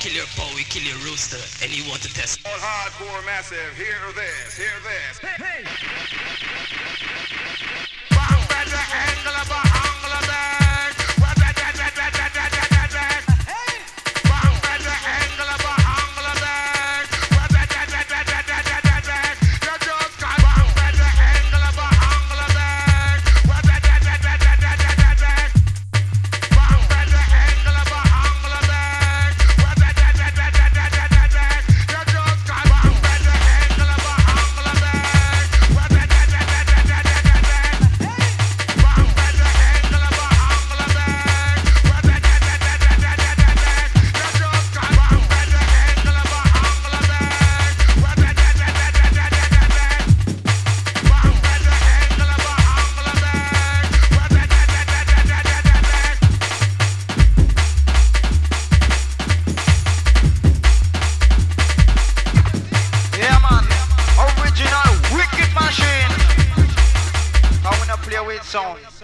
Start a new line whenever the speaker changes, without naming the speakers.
kill your bow, we kill your rooster, and you want to test.
All hardcore massive, hear this, hear this. Hey, hey. Bang, better angle of a angle of that. Song.